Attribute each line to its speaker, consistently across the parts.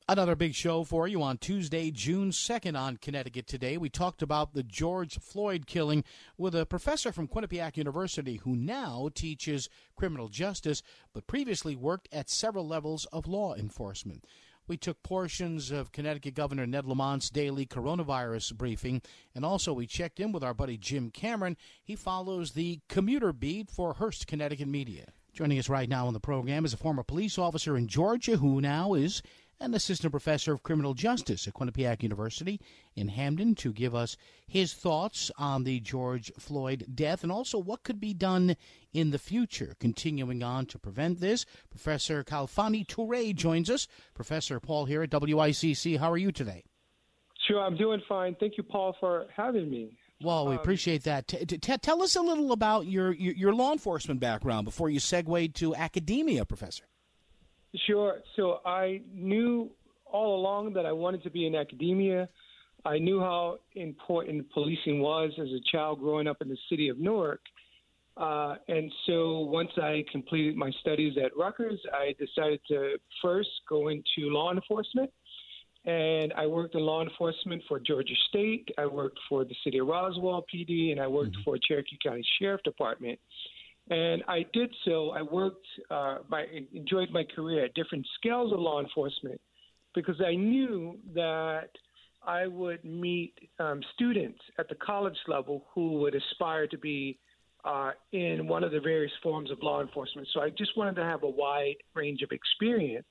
Speaker 1: Another big show for you on Tuesday, June 2nd on Connecticut Today. We talked about the George Floyd killing with a professor from Quinnipiac University who now teaches criminal justice, but previously worked at several levels of law enforcement. We took portions of Connecticut Governor Ned Lamont's daily coronavirus briefing, and also we checked in with our buddy Jim Cameron. He follows the commuter beat for Hearst Connecticut Media. Joining us right now on the program is a former police officer in Georgia who now is an assistant professor of criminal justice at Quinnipiac University in Hamden to give us his thoughts on the George Floyd death and also what could be done in the future. Continuing on to prevent this, Professor Khalfani Touré joins us. Professor Paul here at WICC. How are you today?
Speaker 2: Sure, I'm doing fine. Thank you, Paul, for having me.
Speaker 1: Well, we appreciate that. Tell us a little about your law enforcement background before you segue to academia, Professor.
Speaker 2: Sure. So I knew all along that I wanted to be in academia. I knew how important policing was as a child growing up in the city of Newark. And so once I completed my studies at Rutgers, I decided to first go into law enforcement. And I worked in law enforcement for Georgia State. I worked for the city of Roswell PD, and I worked for Cherokee County Sheriff Department. And I did so. I enjoyed my career at different scales of law enforcement because I knew that I would meet students at the college level who would aspire to be in one of the various forms of law enforcement. So I just wanted to have a wide range of experience.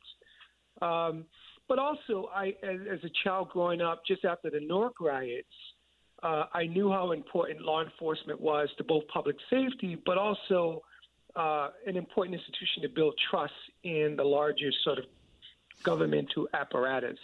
Speaker 2: But also, as a child growing up just after the Newark riots, I knew how important law enforcement was to both public safety, but also an important institution to build trust in the larger sort of governmental apparatus.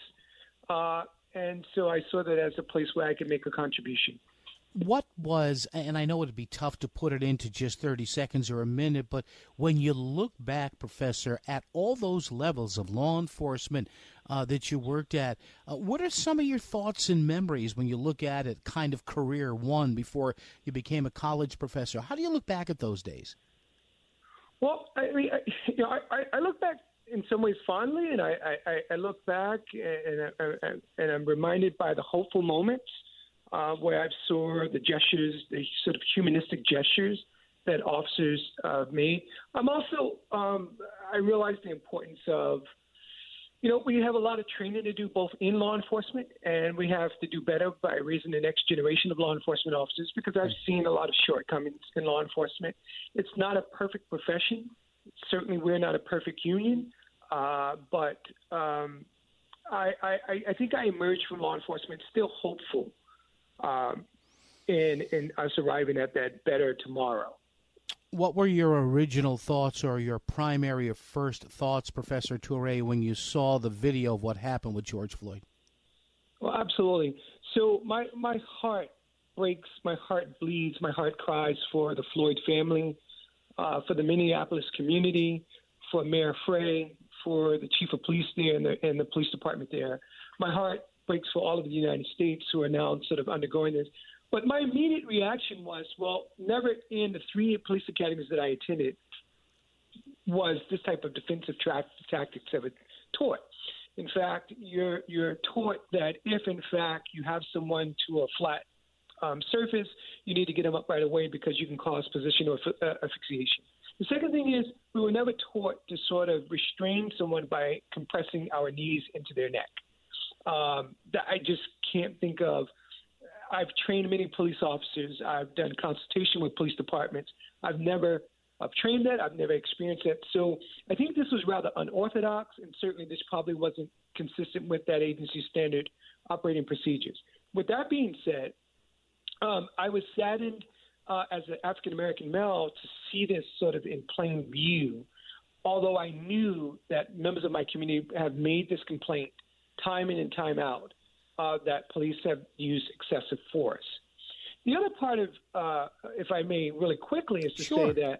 Speaker 2: And so I saw that as a place where I could make a contribution.
Speaker 1: What was, and I know it'd be tough to put it into just 30 seconds or a minute, but when you look back, Professor, at all those levels of law enforcement that you worked at, what are some of your thoughts and memories when you look at it, kind of career one before you became a college professor? How do you look back at those days?
Speaker 2: Well, I mean, I look back in some ways fondly, and I look back and I'm reminded by the hopeful moments. Where I saw the gestures, the sort of humanistic gestures that officers made. I'm also, I realize the importance of, we have a lot of training to do both in law enforcement, and we have to do better by raising the next generation of law enforcement officers because I've seen a lot of shortcomings in law enforcement. It's not a perfect profession. Certainly we're not a perfect union, but I think I emerged from law enforcement still hopeful in us arriving at that better tomorrow.
Speaker 1: What were your original thoughts or your primary or first thoughts, Professor Touré, when you saw the video of what happened with George Floyd?
Speaker 2: Well, absolutely. So my heart breaks, my heart bleeds, my heart cries for the Floyd family, for the Minneapolis community, for Mayor Frey, for the chief of police there and the police department there. My heart breaks for all of the United States who are now sort of undergoing this. But my immediate reaction was, well, never in the 3 police academies that I attended was this type of defensive tactics ever taught. In fact, you're taught that if, in fact, you have someone to a flat surface, you need to get them up right away because you can cause positional asphyxiation. The second thing is we were never taught to sort of restrain someone by compressing our knees into their neck. That I just can't think of. I've trained many police officers. I've done consultation with police departments. I've trained that. I've never experienced that. So I think this was rather unorthodox, and certainly this probably wasn't consistent with that agency's standard operating procedures. With that being said, I was saddened as an African-American male to see this sort of in plain view, although I knew that members of my community have made this complaint time in and time out. That police have used excessive force. The other part of, if I may, really quickly, is to say that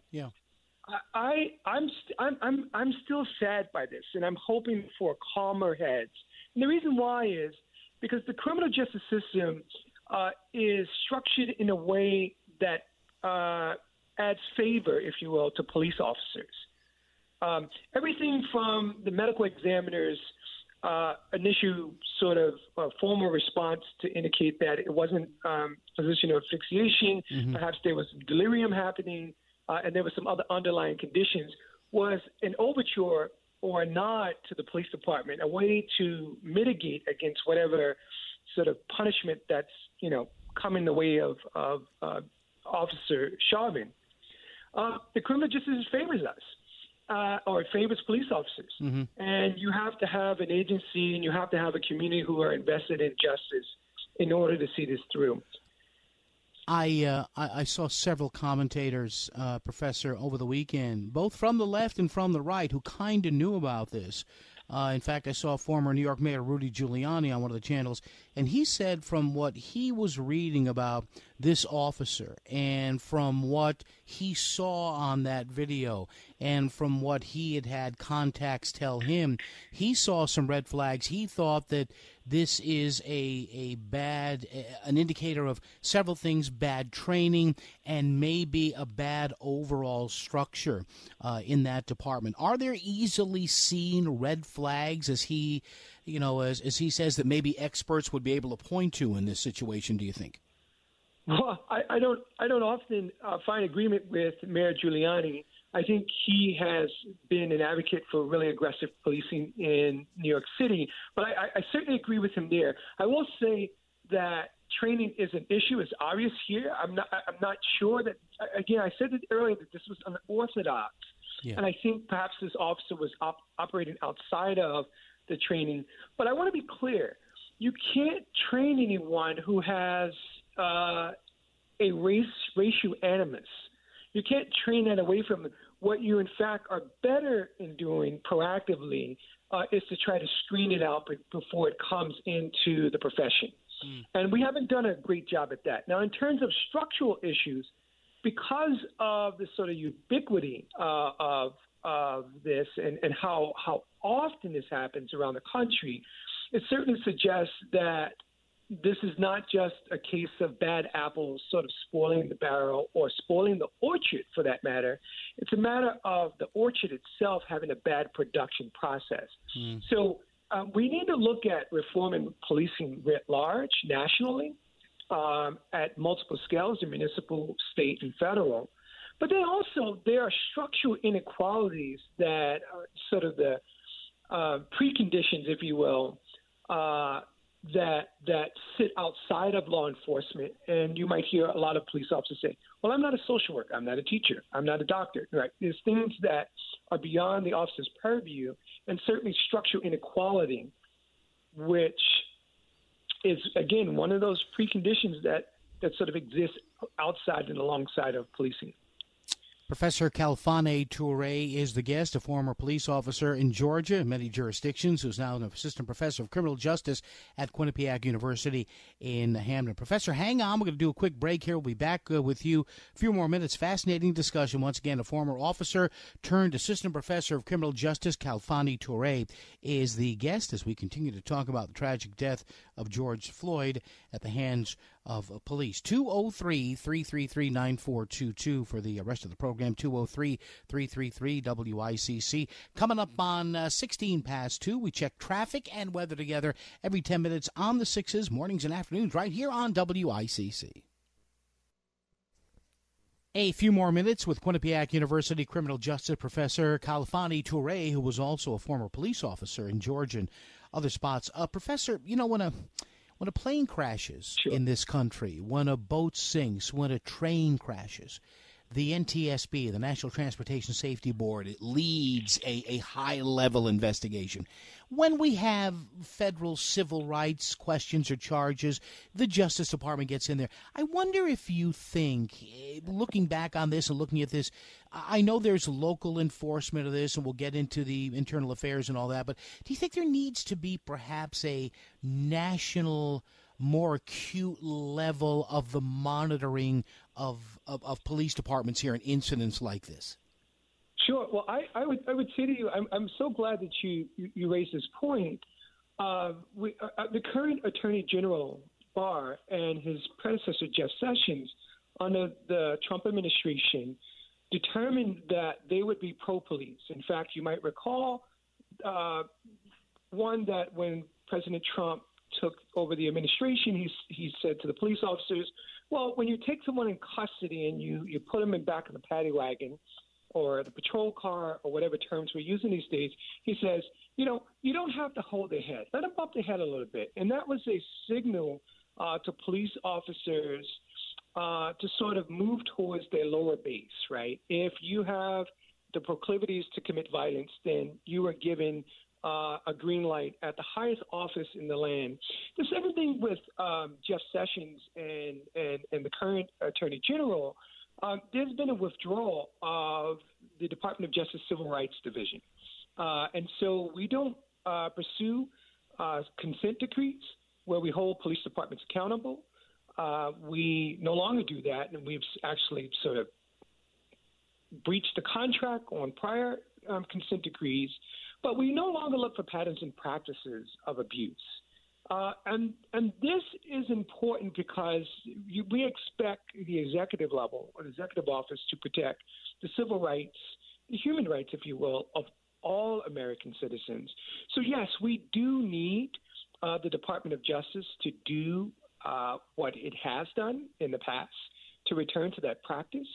Speaker 2: I'm still sad by this, and I'm hoping for calmer heads. And the reason why is because the criminal justice system is structured in a way that adds favor, if you will, to police officers. Everything from the medical examiners initial sort of formal response to indicate that it wasn't positional asphyxiation, perhaps there was delirium happening, and there were some other underlying conditions, was an overture or a nod to the police department, a way to mitigate against whatever sort of punishment that's, come in the way of Officer Chauvin. The criminal justice favors us, or it favors police officers. And you have to have an agency and you have to have a community who are invested in justice in order to see this through.
Speaker 1: I saw several commentators, Professor, over the weekend, both from the left and from the right, who kind of knew about this. In fact, I saw former New York Mayor Rudy Giuliani on one of the channels, and he said from what he was reading about this officer and from what he saw on that video and from what he had contacts tell him, he saw some red flags. He thought that this is an indicator of several things: bad training and maybe a bad overall structure in that department. Are there easily seen red flags, as he, as he says, that maybe experts would be able to point to in this situation, do you think?
Speaker 2: Well, I don't often find agreement with Mayor Giuliani. I think he has been an advocate for really aggressive policing in New York City, but I certainly agree with him there. I will say that training is an issue. It's obvious here. I'm not sure that. Again, I said it earlier that this was unorthodox, and I think perhaps this officer was operating outside of the training. But I want to be clear: you can't train anyone who has a racial animus. You can't train that away from them. What you, in fact, are better in doing proactively is to try to screen it out before it comes into the profession. And we haven't done a great job at that. Now, in terms of structural issues, because of the sort of ubiquity of this and how often this happens around the country, it certainly suggests that this is not just a case of bad apples sort of spoiling the barrel or spoiling the orchard, for that matter. It's a matter of the orchard itself having a bad production process. So we need to look at reforming policing writ large, nationally, at multiple scales, in municipal, state, and federal. But then also there are structural inequalities that are sort of the preconditions, if you will, that sit outside of law enforcement. And you might hear a lot of police officers say, well, I'm not a social worker, I'm not a teacher, I'm not a doctor. Right? There's things that are beyond the officer's purview, and certainly structural inequality, which is, again, one of those preconditions that sort of exists outside and alongside of policing.
Speaker 1: Professor Khalfani Touré is the guest, a former police officer in Georgia in many jurisdictions, who's now an assistant professor of criminal justice at Quinnipiac University in Hamden. Professor, hang on. We're going to do a quick break here. We'll be back with you a few more minutes. Fascinating discussion. Once again, a former officer turned assistant professor of criminal justice, Khalfani Touré, is the guest as we continue to talk about the tragic death of George Floyd at the hands of police. 203-333-9422 for the rest of the program. 203-333-WICC. Coming up on 16 past 2, we check traffic and weather together every 10 minutes on the 6s, mornings and afternoons, right here on WICC. A few more minutes with Quinnipiac University criminal justice professor Khalfani Touré, who was also a former police officer in Georgia and other spots. Professor, when a plane crashes in this country, when a boat sinks, when a train crashes, the NTSB, the National Transportation Safety Board, it leads a high-level investigation. When we have federal civil rights questions or charges, the Justice Department gets in there. I wonder if you think, looking back on this and looking at this, I know there's local enforcement of this, and we'll get into the internal affairs and all that, but do you think there needs to be perhaps a national, more acute level of the monitoring of police departments here in incidents like this?
Speaker 2: Sure. Well, I would say to you, I'm so glad that you raised this point. The current Attorney General Barr and his predecessor Jeff Sessions, under the Trump administration, determined that they would be pro-police. In fact, you might recall one that when President Trump took over the administration, he said to the police officers, well, when you take someone in custody and you put them in back of the paddy wagon or the patrol car or whatever terms we're using these days, he says, you don't have to hold their head. Let them bump their head a little bit. And that was a signal to police officers to sort of move towards their lower base, right? If you have the proclivities to commit violence, then you are given a green light at the highest office in the land. The same thing with Jeff Sessions and the current Attorney General. There's been a withdrawal of the Department of Justice Civil Rights Division. And so we don't pursue consent decrees where we hold police departments accountable. We no longer do that, and we've actually sort of breached the contract on prior consent decrees. But we no longer look for patterns and practices of abuse. And this is important because we expect the executive level or the executive office to protect the civil rights, the human rights, if you will, of all American citizens. So, yes, we do need the Department of Justice to do what it has done in the past to return to that practice.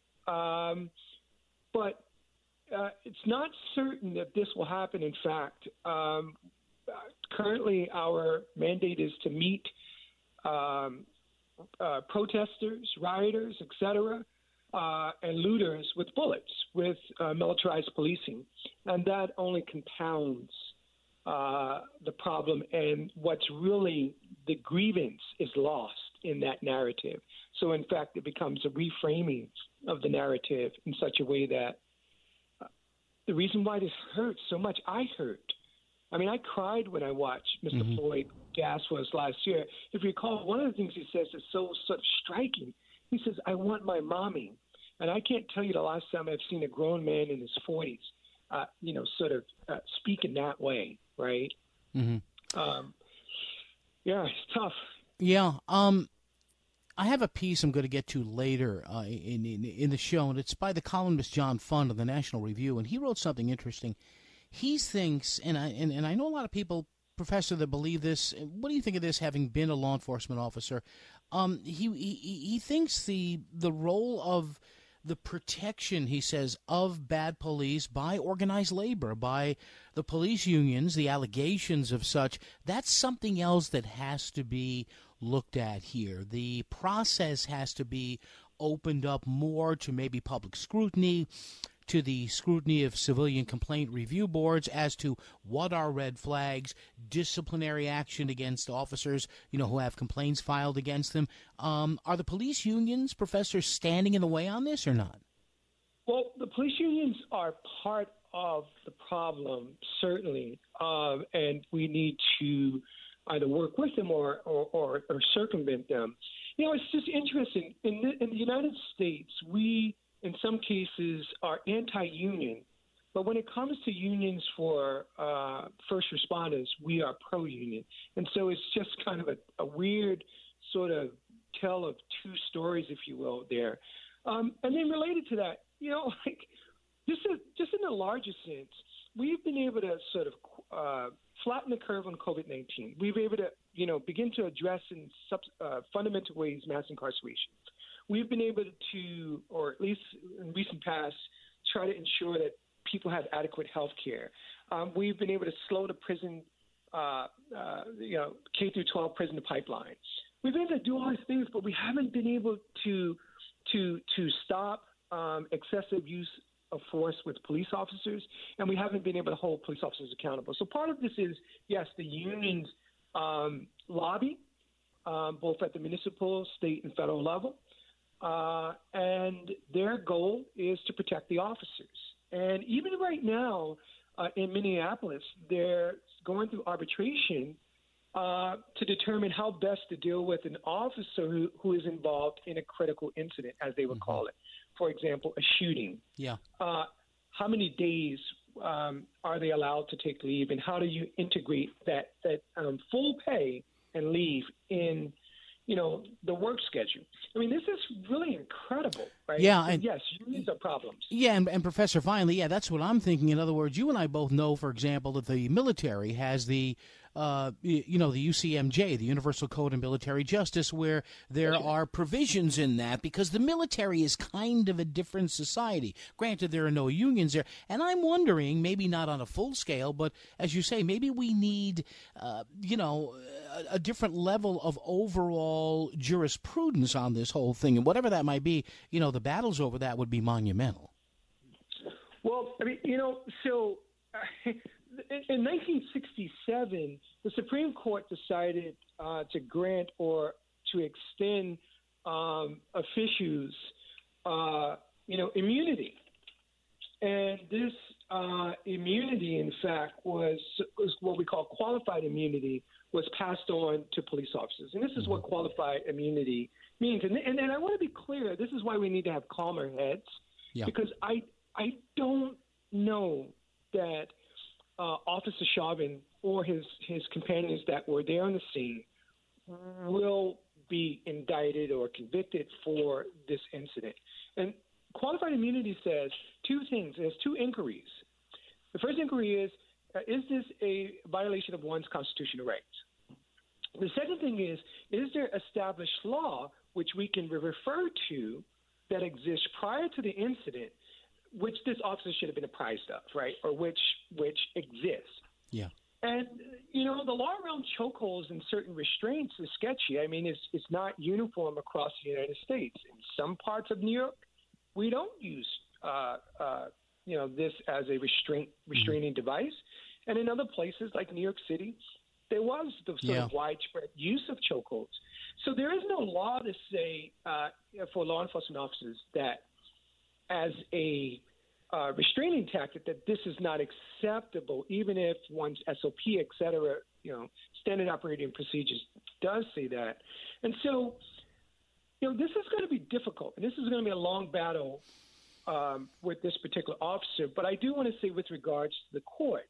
Speaker 2: But it's not certain that this will happen. In fact, currently our mandate is to meet protesters, rioters, etc., and looters with bullets, with militarized policing. And that only compounds the problem. And what's really the grievance is lost in that narrative. So, in fact, it becomes a reframing of the narrative in such a way that the reason why this hurts so much, I hurt. I mean, I cried when I watched Mr. Floyd Gaswas last year. If you recall, one of the things he says is so sort of striking. He says, I want my mommy. And I can't tell you the last time I've seen a grown man in his 40s, sort of speak in that way, right? Mm-hmm. Yeah, it's tough.
Speaker 1: Yeah. I have a piece I'm going to get to later in the show, and it's by the columnist John Fund of the National Review, and he wrote something interesting. He thinks, and I know a lot of people, Professor, that believe this. What do you think of this, having been a law enforcement officer? He thinks the role of the protection, he says, of bad police by organized labor, by the police unions, the allegations of such, that's something else that has to be looked at here. The process has to be opened up more to maybe public scrutiny, to the scrutiny of civilian complaint review boards as to what are red flags, disciplinary action against officers, who have complaints filed against them. Are the police unions, Professor, standing in the way on this or not?
Speaker 2: Well, the police unions are part of the problem, certainly, and we need to either work with them or circumvent them. It's just interesting. In the United States, we, in some cases, are anti-union, but when it comes to unions for first responders, we are pro-union. And so it's just kind of a weird sort of tale of two stories, if you will, there. And then related to that, just in the larger sense, we've been able to sort of flatten the curve on COVID-19. We've been able to, begin to address in fundamental ways mass incarceration. We've been able to, or at least in recent past, try to ensure that people have adequate health care. We've been able to slow the prison, K through 12 prison pipeline. We've been able to do all these things, but we haven't been able to stop excessive use of force with police officers, and we haven't been able to hold police officers accountable. So part of this is, yes, the unions lobby, both at the municipal, state, and federal level. And their goal is to protect the officers. And even right now in Minneapolis, they're going through arbitration to determine how best to deal with an officer who is involved in a critical incident, as they would call it. For example, a shooting. Yeah. How many days are they allowed to take leave, and how do you integrate that full pay and leave in the work schedule? I mean, this is really incredible, right?
Speaker 1: Yeah.
Speaker 2: And yes, unions are problems.
Speaker 1: Yeah, and Professor, finally, yeah, that's what I'm thinking. In other words, you and I both know, for example, that the military has the the UCMJ, the Universal Code of Military Justice, where there are provisions in that because the military is kind of a different society. Granted, there are no unions there. And I'm wondering, maybe not on a full scale, but as you say, maybe we need, a different level of overall jurisprudence on this whole thing. And whatever that might be, the battles over that would be monumental.
Speaker 2: Well, I mean, so in 1967, the Supreme Court decided to grant or to extend officials, immunity. And this immunity, in fact, was what we call qualified immunity, was passed on to police officers. And this is what qualified immunity means. And I want to be clear, this is why we need to have calmer heads, because I don't know that Officer Chauvin or his companions that were there on the scene will be indicted or convicted for this incident. And qualified immunity says two things. There's two inquiries. The first inquiry is this a violation of one's constitutional rights? The second thing is there established law which we can refer to that exists prior to the incident, which this officer should have been apprised of, right, or which exists.
Speaker 1: Yeah.
Speaker 2: And, the law around chokeholds and certain restraints is sketchy. I mean, it's not uniform across the United States. In some parts of New York, we don't use, this as a restraining device. And in other places like New York City, there was the sort of widespread use of chokeholds. So there is no law to say for law enforcement officers that as a restraining tactic that this is not acceptable, even if one's SOP, et cetera, standard operating procedures does say that. And so, this is going to be difficult, and this is going to be a long battle with this particular officer. But I do want to say with regards to the courts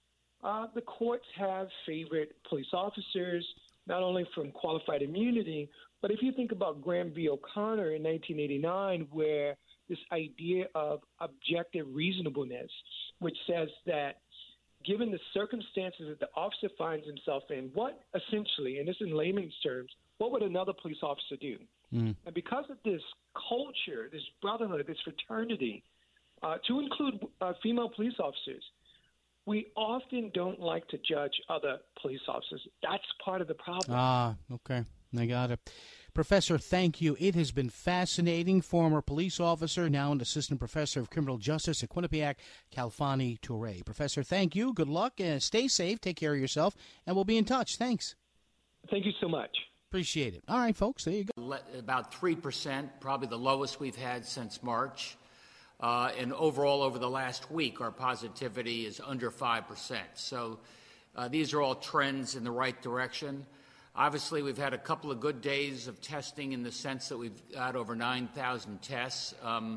Speaker 2: have favored police officers, not only from qualified immunity, but if you think about Graham v. O'Connor in 1989, where this idea of objective reasonableness, which says that given the circumstances that the officer finds himself in, what essentially, and this in layman's terms, what would another police officer do? And because of this culture, this brotherhood, this fraternity, to include female police officers, we often don't like to judge other police officers. That's part of the problem.
Speaker 1: Ah, okay. I got it. Professor, thank you. It has been fascinating. Former police officer, now an assistant professor of criminal justice at Quinnipiac, Khalfani Touré. Professor, thank you. Good luck. Stay safe. Take care of yourself. And we'll be in touch. Thanks.
Speaker 2: Thank you so much.
Speaker 1: Appreciate it. All right, folks, there you go.
Speaker 3: About 3%, probably the lowest we've had since March. And overall, over the last week, our positivity is under 5%. So these are all trends in the right direction. Obviously, we've had a couple of good days of testing in the sense that we've got over 9,000 tests,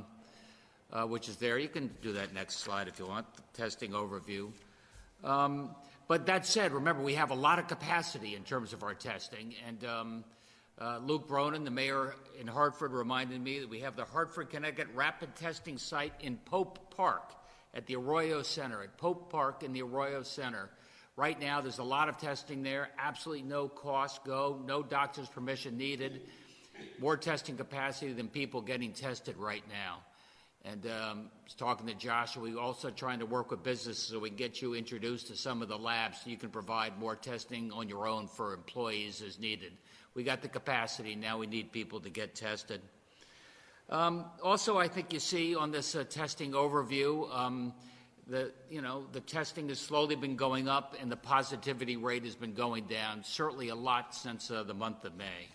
Speaker 3: which is there. You can do that next slide if you want, the testing overview. But that said, remember, we have a lot of capacity in terms of our testing. And Luke Bronin, the mayor in Hartford, reminded me that we have the Hartford, Connecticut Rapid Testing Site in Pope Park at the Arroyo Center, at Pope Park in the Arroyo Center. Right now, there's a lot of testing there, absolutely no cost, no doctor's permission needed, more testing capacity than people getting tested right now. And I was talking to Joshua, we're also trying to work with businesses so we can get you introduced to some of the labs so you can provide more testing on your own for employees as needed. We got the capacity, now we need people to get tested. Also, I think you see on this testing overview, the testing has slowly been going up and the positivity rate has been going down, certainly a lot since the month of May.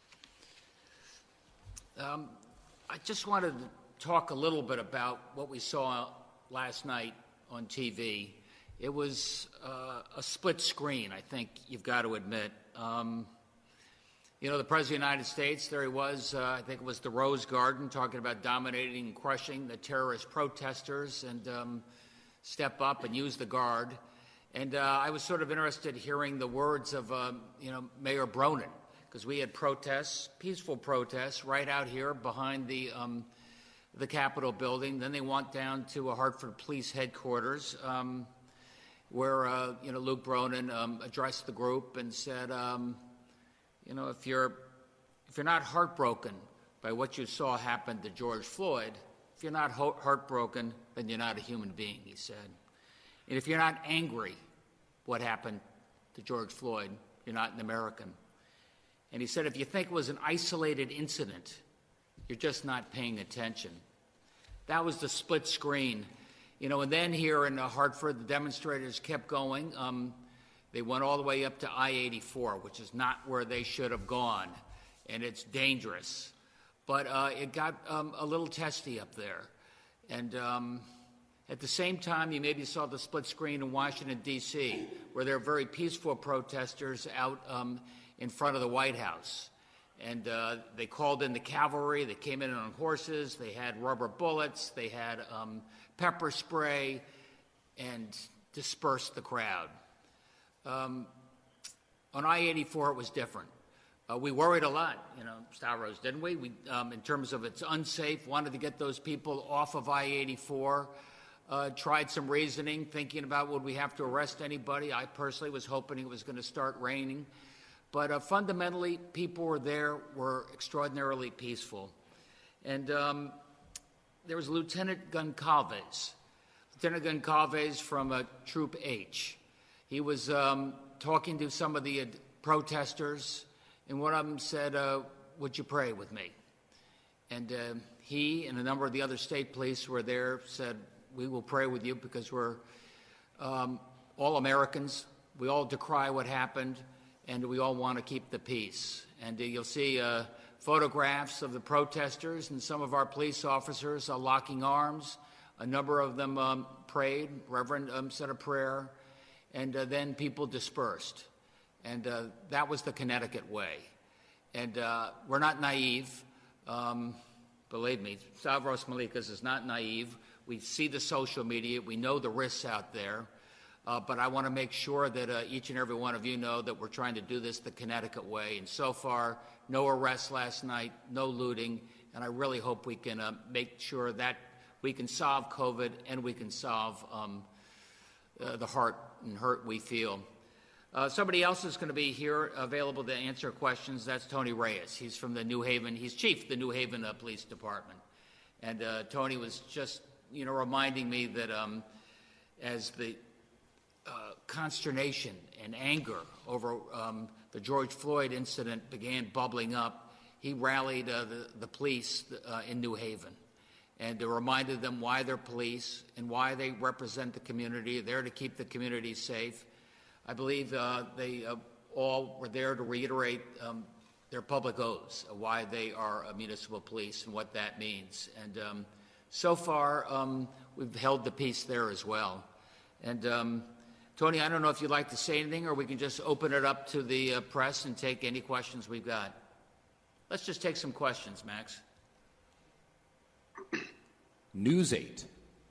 Speaker 3: I just wanted to talk a little bit about what we saw last night on TV. It was a split screen, I think you've got to admit. The President of the United States, there he was, I think it was the Rose Garden, talking about dominating and crushing the terrorist protesters and step up and use the guard. And I was sort of interested hearing the words of, Mayor Bronin, because we had protests, peaceful protests, right out here behind the the Capitol building. Then they went down to Hartford Police Headquarters, where Luke Bronin addressed the group and said, if you're not heartbroken by what you saw happen to George Floyd, if you're not heartbroken, then you're not a human being, he said. And if you're not angry what happened to George Floyd, you're not an American. And he said, if you think it was an isolated incident, you're just not paying attention. That was the split screen. And then here in Hartford, the demonstrators kept going. They went all the way up to I-84, which is not where they should have gone, and it's dangerous. But it got a little testy up there. And at the same time, you maybe saw the split screen in Washington, D.C., where there are very peaceful protesters out in front of the White House. And they called in the cavalry. They came in on horses. They had rubber bullets. They had pepper spray and dispersed the crowd. On I-84, it was different. We worried a lot, Stavros, didn't we? We, in terms of it's unsafe, wanted to get those people off of I-84, tried some reasoning, thinking about would we have to arrest anybody. I personally was hoping it was going to start raining. But fundamentally, people were extraordinarily peaceful. And there was Lieutenant Goncalves from Troop H. He was talking to some of the protesters, and one of them said, would you pray with me? And he and a number of the other state police were there, said, we will pray with you because we're all Americans. We all decry what happened, and we all want to keep the peace. And you'll see photographs of the protesters and some of our police officers locking arms. A number of them prayed. Reverend said a prayer. And then people dispersed. And that was the Connecticut way. And we're not naive. Believe me, Stavros Malikas is not naive. We see the social media. We know the risks out there. But I want to make sure that each and every one of you know that we're trying to do this the Connecticut way. And so far, no arrests last night, no looting. And I really hope we can make sure that we can solve COVID and we can solve the heart and hurt we feel. Somebody else is going to be here available to answer questions. That's Tony Reyes. He's from the New Haven. He's chief of the New Haven Police Department. And Tony was just, reminding me that as the consternation and anger over the George Floyd incident began bubbling up, he rallied the police in New Haven and reminded them why they're police and why they represent the community. They're to keep the community safe. I believe they all were there to reiterate their public oaths of why they are a municipal police and what that means. And so far, we've held the peace there as well. And Tony, I don't know if you'd like to say anything, or we can just open it up to the press and take any questions we've got. Let's just take some questions, Max.
Speaker 4: News 8.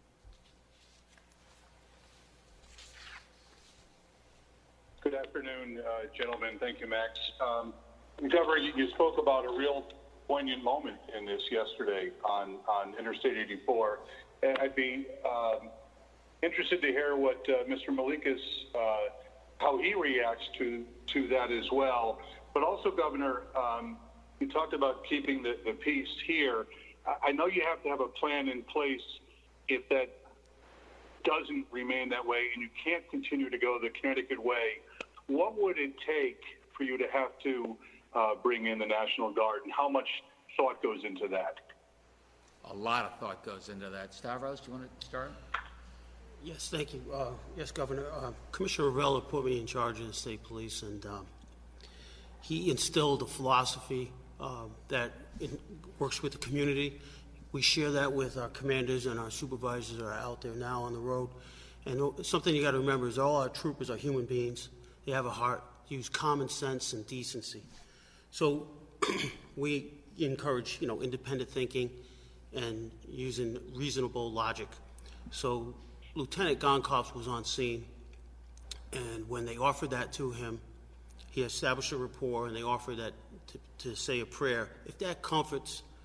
Speaker 5: Good afternoon, gentlemen. Thank you, Max. Governor, you spoke about a real poignant moment in this yesterday on Interstate 84. And I'd be interested to hear what Mr. Malikas, how he reacts to that as well. But also, Governor, you talked about keeping the peace here. I know you have to have a plan in place if that doesn't remain that way and you can't continue to go the Connecticut way. What would it take for you to have to bring in the National Guard, and how much thought goes into that?
Speaker 3: A lot of thought goes into that. Stavros, do you want to start?
Speaker 6: Yes, thank you. Yes, Governor. Commissioner Revella put me in charge of the state police, and he instilled a philosophy that it works with the community. We share that with our commanders and our supervisors that are out there now on the road. And something you got to remember is all our troopers are human beings. They have a heart, use common sense and decency. So we encourage, independent thinking and using reasonable logic. So Lieutenant Goncalves was on scene, and when they offered that to him, he established a rapport, and they offered that to say a prayer. If that comforts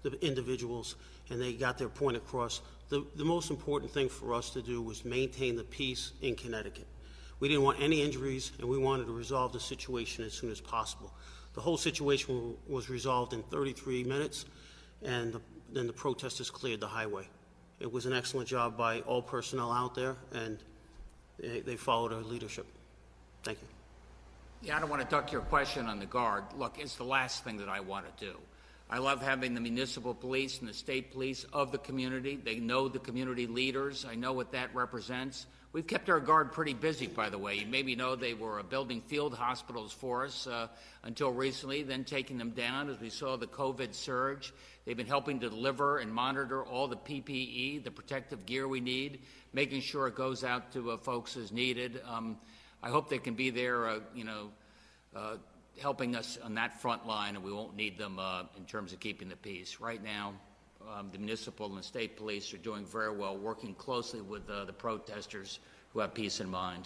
Speaker 6: the individuals, and they got their point across. The most important thing for us to do was maintain the peace in Connecticut. We didn't want any injuries, and we wanted to resolve the situation as soon as possible. The whole situation was resolved in 33 minutes, and then the protesters cleared the highway. It was an excellent job by all personnel out there, and they followed our leadership. Thank you.
Speaker 3: Yeah, I don't want to duck your question on the Guard. Look, it's the last thing that I want to do. I love having the municipal police and the state police of the community. They know the community leaders. I know what that represents. We've kept our Guard pretty busy, by the way. You maybe know they were building field hospitals for us until recently, then taking them down as we saw the COVID surge. They've been helping to deliver and monitor all the PPE, the protective gear we need, making sure it goes out to folks as needed. I hope they can be there, helping us on that front line, and we won't need them in terms of keeping the peace. Right now, the municipal and the state police are doing very well, working closely with the protesters who have peace in mind.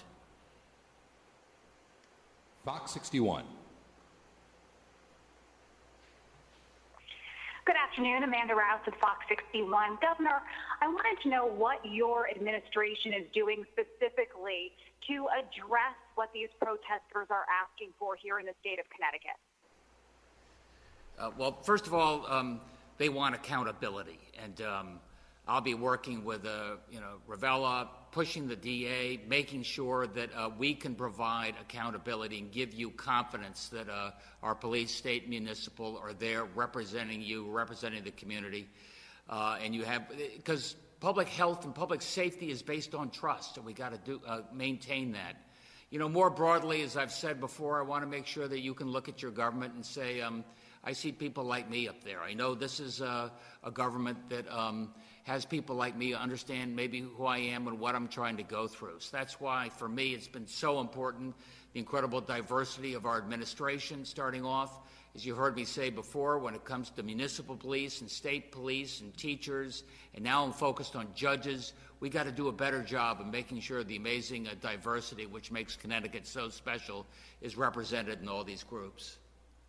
Speaker 4: Fox 61.
Speaker 7: Good afternoon, Amanda Rouse at Fox 61. Governor, I wanted to know what your administration is doing specifically to address what these protesters are asking for here in the state of Connecticut.
Speaker 3: Well, first of all, they want accountability, and I'll be working with Ravella, pushing the DA, making sure that we can provide accountability and give you confidence that our police, state, municipal are there representing you, representing the community, and you have, because public health and public safety is based on trust, and we got to maintain that. More broadly, as I've said before, I want to make sure that you can look at your government and say, I see people like me up there. I know this is a government that has people like me understand maybe who I am and what I'm trying to go through. So that's why, for me, it's been so important, the incredible diversity of our administration starting off. As you heard me say before, when it comes to municipal police and state police and teachers, and now I'm focused on judges, we got to do a better job of making sure the amazing diversity which makes Connecticut so special is represented in all these groups.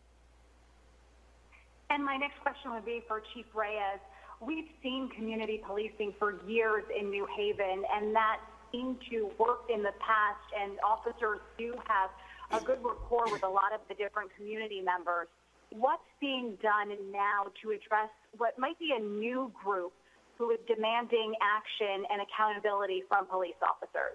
Speaker 7: And my next question would be for Chief Reyes. We've seen community policing for years in New Haven, and that seemed to work in the past, and officers do have a good rapport with a lot of the different community members. What's being done now to address what might be a new group who is demanding action and accountability from police officers?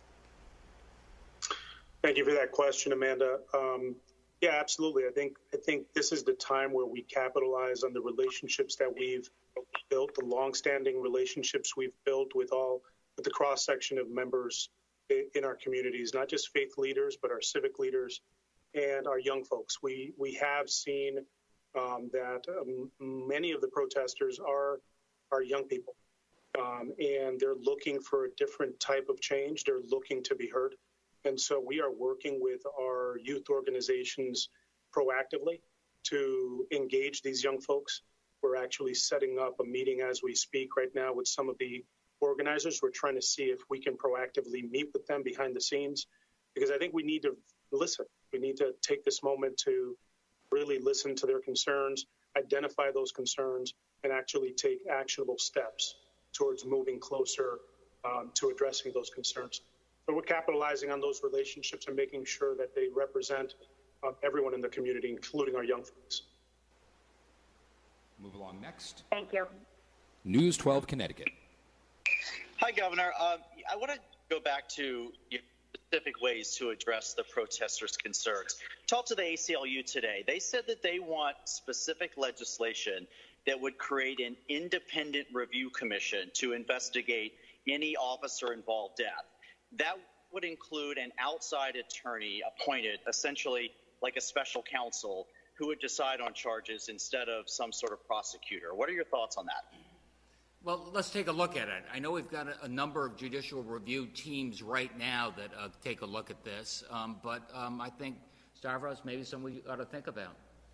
Speaker 8: Thank you for that question, Amanda. Yeah, absolutely. I think this is the time where we capitalize on the relationships that we've built, the longstanding relationships we've built with the cross-section of members in our communities, not just faith leaders, but our civic leaders and our young folks. We have seen that many of the protesters are young people, and they're looking for a different type of change. They're looking to be heard. And so we are working with our youth organizations proactively to engage these young folks. We're actually setting up a meeting as we speak right now with some of the organizers. We're trying to see if we can proactively meet with them behind the scenes, because I think we need to listen. We need to take this moment to really listen to their concerns, identify those concerns, and actually take actionable steps towards moving closer to addressing those concerns. So we're capitalizing on those relationships and making sure that they represent everyone in the community, including our young folks.
Speaker 4: Move along next.
Speaker 7: Thank you.
Speaker 4: News 12 Connecticut.
Speaker 9: Hi, Governor. I want to go back to specific ways to address the protesters' concerns. Talked to the ACLU today. They said that they want specific legislation that would create an independent review commission to investigate any officer-involved death. That would include an outside attorney appointed, essentially like a special counsel, who would decide on charges instead of some sort of prosecutor. What are your thoughts on that?
Speaker 3: Well, let's take a look at it. I know we've got a number of judicial review teams right now that take a look at this, but I think, Stavros, maybe something we ought to think about.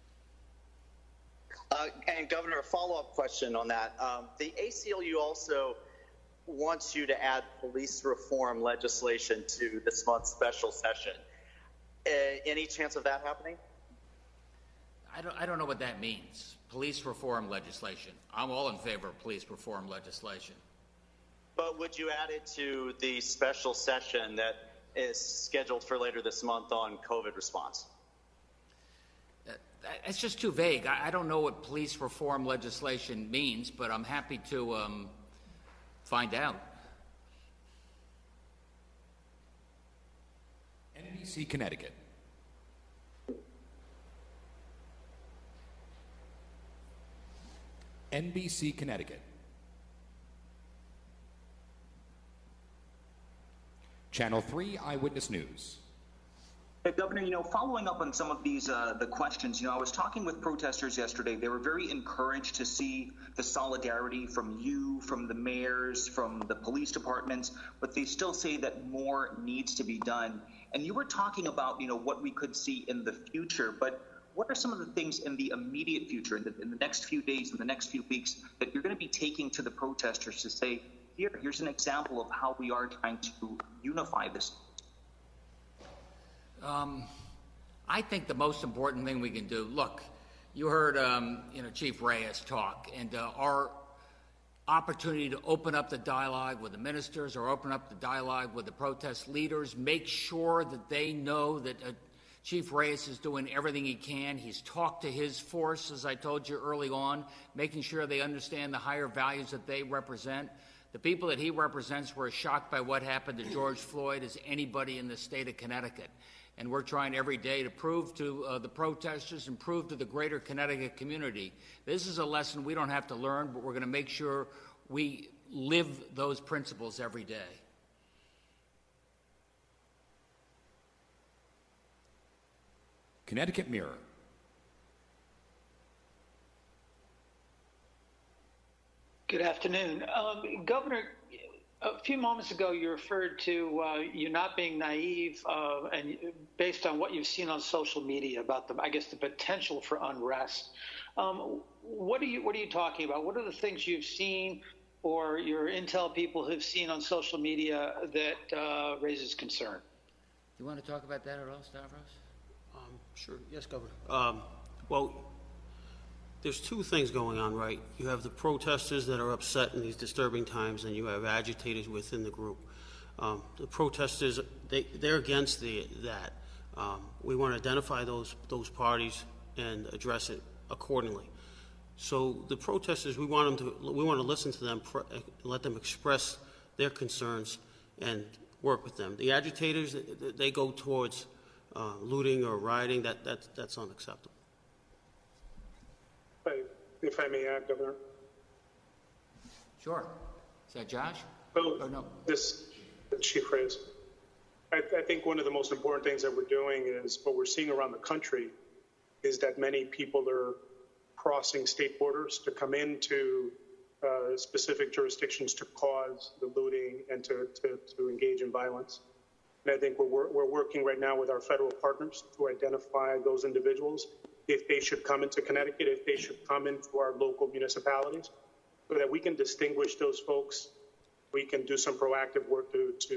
Speaker 9: And Governor, a follow-up question on that. The ACLU also wants you to add police reform legislation to this month's special session. Any chance of that happening?
Speaker 3: I don't know what that means. Police reform legislation. I'm all in favor of police reform legislation.
Speaker 9: But would you add it to the special session that is scheduled for later this month on COVID response?
Speaker 3: It's just too vague. I don't know what police reform legislation means, but I'm happy to find out.
Speaker 4: NBC Connecticut. NBC Connecticut. Channel 3 Eyewitness News.
Speaker 10: Hey, Governor, following up on some of these the questions, I was talking with protesters yesterday. They were very encouraged to see the solidarity from you, from the mayors, from the police departments, but they still say that more needs to be done. And you were talking about, what we could see in the future, but what are some of the things in the immediate future, in the next few days, in the next few weeks, that you're going to be taking to the protesters to say, here's an example of how we are trying to unify this?
Speaker 3: I think the most important thing we can do, look, you heard Chief Reyes talk, and our opportunity to open up the dialogue with the ministers or open up the dialogue with the protest leaders, make sure that they know that Chief Reyes is doing everything he can. He's talked to his force, as I told you early on, making sure they understand the higher values that they represent. The people that he represents were as shocked by what happened to George Floyd as anybody in the state of Connecticut. And we're trying every day to prove to the protesters and prove to the greater Connecticut community, this is a lesson we don't have to learn, but we're going to make sure we live those principles every day.
Speaker 4: Connecticut Mirror.
Speaker 11: Good afternoon. Governor, a few moments ago you referred to you not being naive and based on what you've seen on social media about the potential for unrest. What are you talking about? What are the things you've seen or your intel people have seen on social media that raises concern?
Speaker 3: Do you want to talk about that at all, Stavros?
Speaker 6: Sure. Yes, Governor. Well, there's two things going on, right? You have the protesters that are upset in these disturbing times, and you have agitators within the group. The protesters, they're against that. We want to identify those parties and address it accordingly. So the protesters, we want to listen to them, let them express their concerns, and work with them. The agitators, they go towards looting or rioting. That's unacceptable.
Speaker 8: If I may add, Governor.
Speaker 3: Sure. Is that Josh?
Speaker 8: Well,
Speaker 3: or no?
Speaker 8: This Chief Reyes. I think one of the most important things that we're doing is what we're seeing around the country is that many people are crossing state borders to come into specific jurisdictions to cause the looting and to engage in violence. And I think we're working right now with our federal partners to identify those individuals, if they should come into Connecticut, if they should come into our local municipalities, so that we can distinguish those folks. We can do some proactive work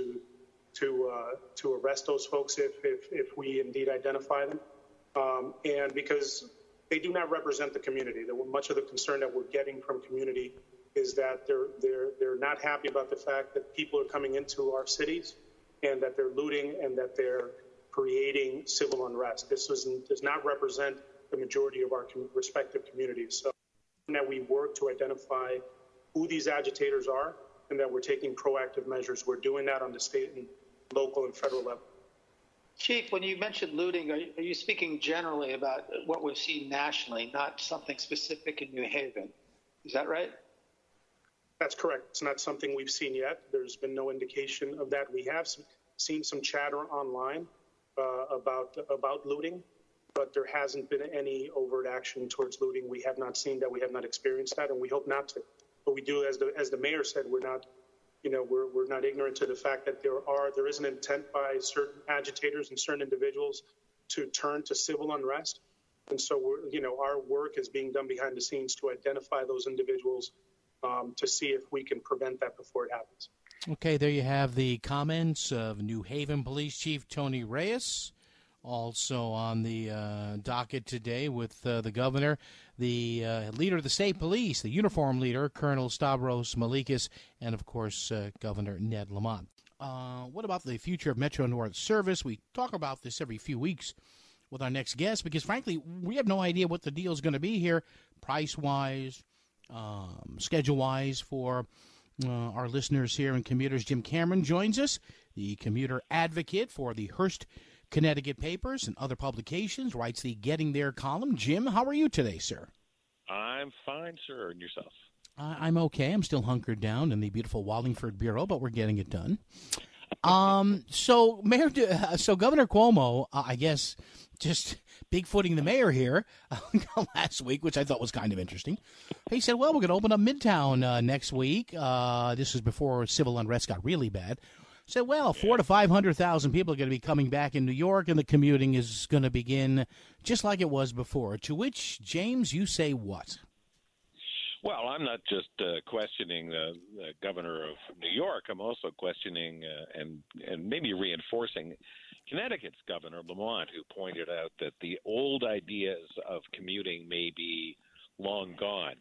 Speaker 8: to arrest those folks if we indeed identify them. And because they do not represent the community. Much of the concern that we're getting from community is that they're not happy about the fact that people are coming into our cities and that they're looting and that they're creating civil unrest. This does not represent the majority of our respective communities. So that we work to identify who these agitators are and that we're taking proactive measures. We're doing that on the state and local and federal level.
Speaker 11: Chief, when you mentioned looting, are you speaking generally about what we've seen nationally, not something specific in New Haven? Is that right?
Speaker 8: That's correct. It's not something we've seen yet. There's been no indication of that. We have seen some chatter online about looting, but there hasn't been any overt action towards looting. We have not seen that. We have not experienced that, and we hope not to. But we do, as the mayor said, we're not ignorant to the fact that there is an intent by certain agitators and certain individuals to turn to civil unrest. And so our work is being done behind the scenes to identify those individuals to see if we can prevent that before it happens.
Speaker 1: Okay, there you have the comments of New Haven Police Chief Tony Reyes Also on the docket today with the governor, the leader of the state police, the uniform leader, Colonel Stavros Malikis, and, of course, Governor Ned Lamont. What about the future of Metro North service? We talk about this every few weeks with our next guest because, frankly, we have no idea what the deal is going to be here, price-wise, schedule-wise, for our listeners here and commuters. Jim Cameron joins us, the commuter advocate for the Hearst Connecticut papers and other publications, writes the Getting There column. Jim, how are you today, sir?
Speaker 12: I'm fine, sir. And yourself?
Speaker 1: I'm okay. I'm still hunkered down in the beautiful Wallingford Bureau, but we're getting it done. So Governor Cuomo, I guess, just bigfooting the mayor here last week, which I thought was kind of interesting. He said, well, we're going to open up Midtown next week. This was before civil unrest got really bad. Said, well, 400,000 to 500,000 people are going to be coming back in New York, and the commuting is going to begin just like it was before. To which, James, you say what?
Speaker 12: Well, I'm not just questioning the governor of New York. I'm also questioning and maybe reinforcing Connecticut's Governor Lamont, who pointed out that the old ideas of commuting may be long gone.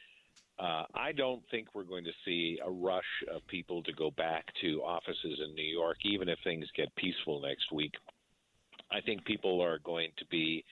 Speaker 12: I don't think we're going to see a rush of people to go back to offices in New York, even if things get peaceful next week. I think people are going to be,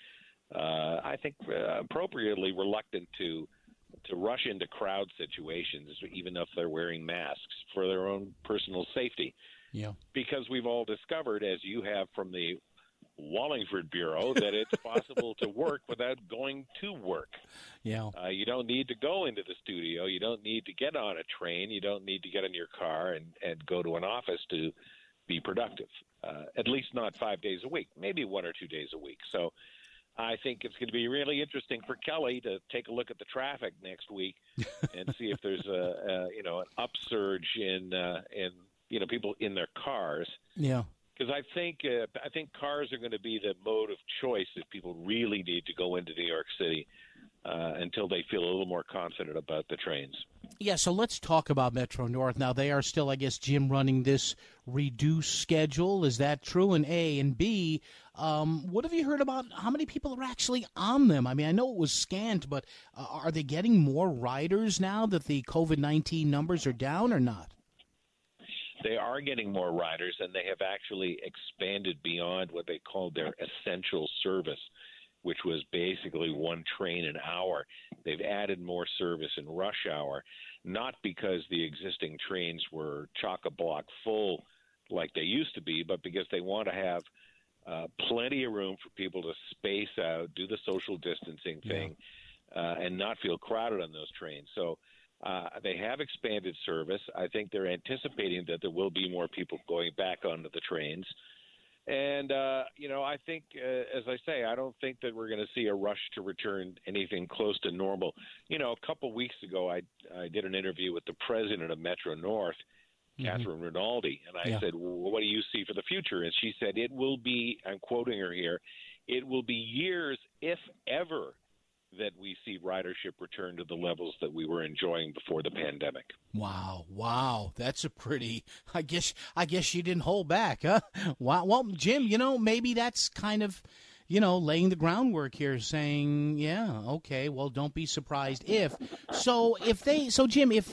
Speaker 12: appropriately reluctant to rush into crowd situations, even if they're wearing masks, for their own personal safety.
Speaker 1: Yeah.
Speaker 12: Because we've all discovered, as you have from the Wallingford Bureau, that it's possible to work without going to work.
Speaker 1: Yeah.
Speaker 12: You don't need to go into the studio. You don't need to get on a train. You don't need to get in your car and go to an office to be productive, at least not 5 days a week, maybe 1 or 2 days a week. So I think it's going to be really interesting for Kelly to take a look at the traffic next week and see if there's an upsurge in people in their cars.
Speaker 1: Yeah.
Speaker 12: Because I think cars are going to be the mode of choice if people really need to go into New York City until they feel a little more confident about the trains.
Speaker 1: Yeah, so let's talk about Metro North. Now, they are still, I guess, Jim, running this reduced schedule. Is that true? And A, and B, what have you heard about how many people are actually on them? I mean, I know it was scant, but are they getting more riders now that the COVID-19 numbers are down or not?
Speaker 12: They are getting more riders, and they have actually expanded beyond what they called their essential service, which was basically one train an hour. They've added more service in rush hour, not because the existing trains were chock-a-block full like they used to be, but because they want to have plenty of room for people to space out, do the social distancing thing, and not feel crowded on those trains. So they have expanded service. I think they're anticipating that there will be more people going back onto the trains. And, I think, as I say, I don't think that we're going to see a rush to return anything close to normal. A couple weeks ago, I did an interview with the president of Metro North, Catherine Rinaldi, and I said, well, what do you see for the future? And she said, it will be, I'm quoting her here, it will be years, if ever, that we see ridership return to the levels that we were enjoying before the pandemic.
Speaker 1: Wow. That's a pretty, I guess you didn't hold back, huh? Wow. Well, Jim, maybe that's kind of, laying the groundwork here, saying, yeah, okay, well, don't be surprised if. So Jim, if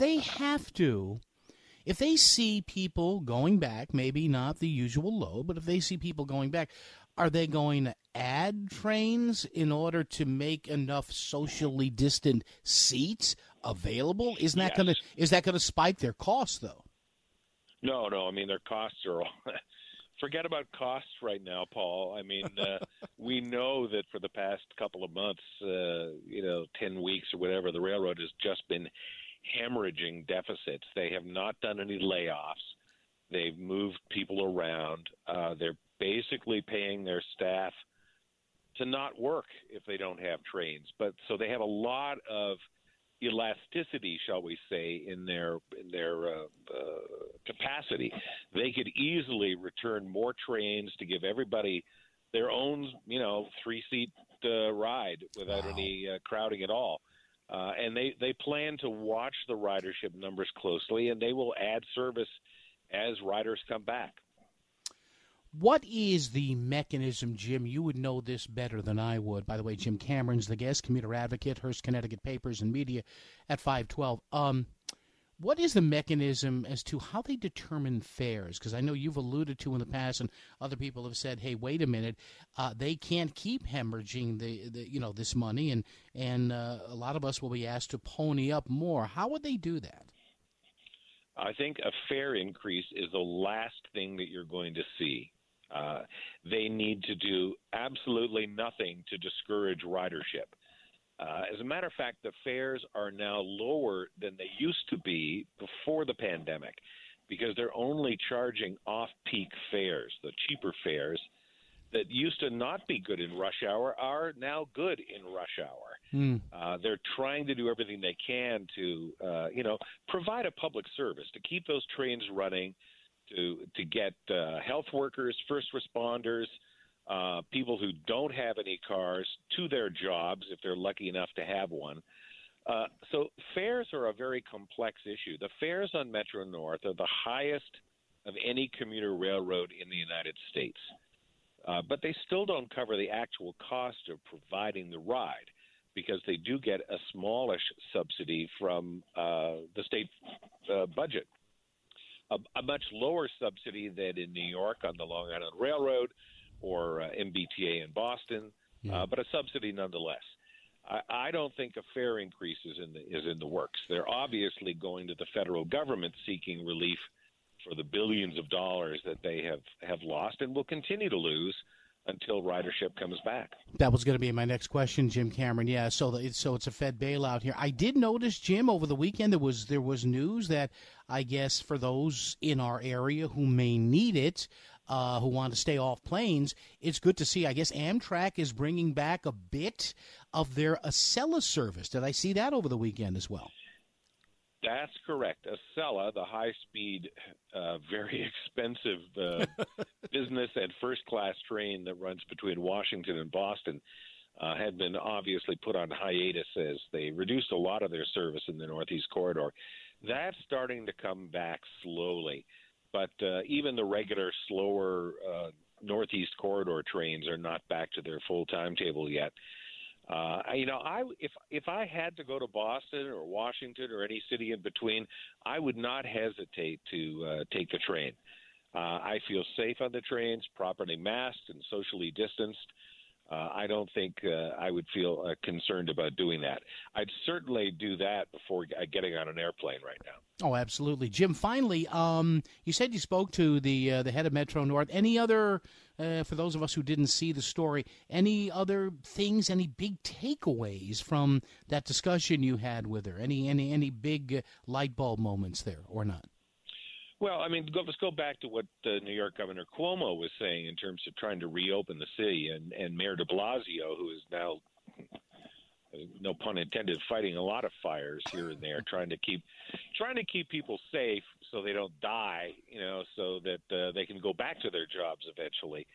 Speaker 1: they see people going back, maybe not the usual load, but if they see people going back, are they going to add trains in order to make enough socially distant seats available? Is that going to spike their costs, though? No.
Speaker 12: I mean, their costs are all – forget about costs right now, Paul. I mean, we know that for the past couple of months, 10 weeks or whatever, the railroad has just been hemorrhaging deficits. They have not done any layoffs. They've moved people around. They're basically paying their staff to not work if they don't have trains. But so they have a lot of elasticity, shall we say, in their capacity. They could easily return more trains to give everybody their own, 3-seat ride without any crowding at all. And they plan to watch the ridership numbers closely, and they will add service as riders come back.
Speaker 1: What is the mechanism, Jim? You would know this better than I would. By the way, Jim Cameron's the guest, commuter advocate, Hearst, Connecticut Papers and Media at 512. What is the mechanism as to how they determine fares? Because I know you've alluded to in the past, and other people have said, "Hey, wait a minute, they can't keep hemorrhaging this money, and a lot of us will be asked to pony up more." How would they do that?
Speaker 12: I think a fare increase is the last thing that you're going to see. They need to do absolutely nothing to discourage ridership. As a matter of fact, the fares are now lower than they used to be before the pandemic because they're only charging off-peak fares. The cheaper fares that used to not be good in rush hour are now good in rush hour. They're trying to do everything they can to, provide a public service, to keep those trains running, to get health workers, first responders, people who don't have any cars to their jobs if they're lucky enough to have one. So fares are a very complex issue. The fares on Metro North are the highest of any commuter railroad in the United States. But they still don't cover the actual cost of providing the ride because they do get a smallish subsidy from the state budget. A much lower subsidy than in New York on the Long Island Railroad or MBTA in Boston, but a subsidy nonetheless. I don't think a fare increase is in the works. They're obviously going to the federal government seeking relief for the billions of dollars that they have lost and will continue to lose until ridership comes back.
Speaker 1: That was going to be my next question, Jim Cameron. Yeah, so it's a Fed bailout here. I did notice, Jim, over the weekend there was news that I guess for those in our area who may need it, who want to stay off planes, it's good to see. I guess Amtrak is bringing back a bit of their Acela service. Did I see that over the weekend as well?
Speaker 12: That's correct. Acela, the high-speed, very expensive business and first-class train that runs between Washington and Boston, had been obviously put on hiatus as they reduced a lot of their service in the Northeast Corridor. That's starting to come back slowly. But even the regular, slower Northeast Corridor trains are not back to their full timetable yet. If I had to go to Boston or Washington or any city in between, I would not hesitate to take the train. I feel safe on the trains, properly masked and socially distanced. I don't think I would feel concerned about doing that. I'd certainly do that before getting on an airplane right now.
Speaker 1: Oh, absolutely. Jim, finally, you said you spoke to the head of Metro North. Any other, for those of us who didn't see the story, any other things, any big takeaways from that discussion you had with her? Any big light bulb moments there or not?
Speaker 12: Well, I mean, let's go back to what New York Governor Cuomo was saying in terms of trying to reopen the city, and Mayor de Blasio, who is now, no pun intended, fighting a lot of fires here and there, trying to keep people safe so they don't die, so that they can go back to their jobs eventually.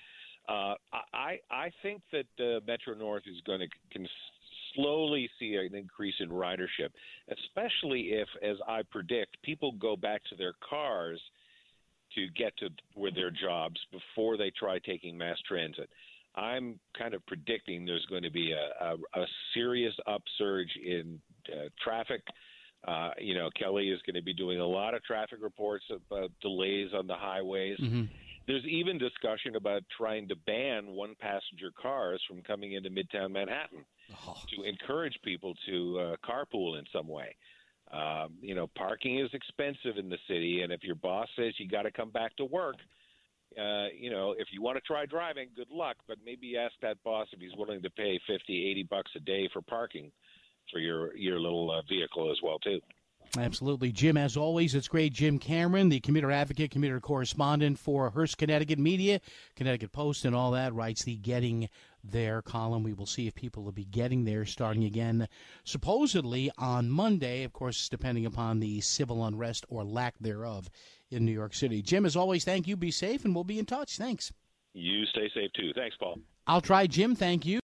Speaker 12: I think that Metro North is going to slowly see an increase in ridership, especially if, as I predict, people go back to their cars to get to where their jobs before they try taking mass transit. I'm kind of predicting there's going to be a serious upsurge in traffic. Kelly is going to be doing a lot of traffic reports about delays on the highways. Mm-hmm. There's even discussion about trying to ban one-passenger cars from coming into Midtown Manhattan to encourage people to carpool in some way. Parking is expensive in the city, and if your boss says you got to come back to work, if you want to try driving, good luck, but maybe ask that boss if he's willing to pay $50, $80 a day for parking for your little vehicle as well, too.
Speaker 1: Absolutely. Jim, as always, it's great. Jim Cameron, the commuter advocate, commuter correspondent for Hearst, Connecticut Media, Connecticut Post, and all that, writes the Getting There column. We will see if people will be getting there starting again, supposedly on Monday, of course, depending upon the civil unrest or lack thereof in New York City. Jim, as always, thank you. Be safe, and we'll be in touch. Thanks.
Speaker 12: You stay safe, too. Thanks, Paul.
Speaker 1: I'll try, Jim. Thank you.